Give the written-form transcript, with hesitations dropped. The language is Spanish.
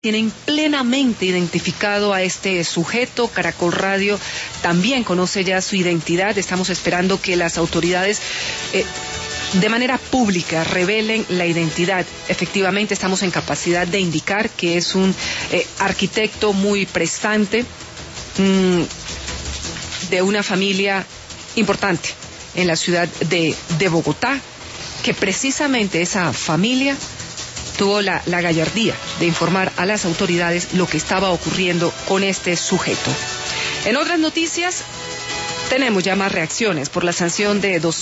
tienen plenamente identificado a este sujeto. Caracol Radio también conoce ya su identidad. Estamos esperando que las autoridades de manera pública revelen la identidad. Efectivamente estamos en capacidad de indicar que es un arquitecto muy prestante, de una familia importante en la ciudad de Bogotá, que precisamente esa familia tuvo la gallardía de informar a las autoridades lo que estaba ocurriendo con este sujeto. En otras noticias, tenemos ya más reacciones por la sanción de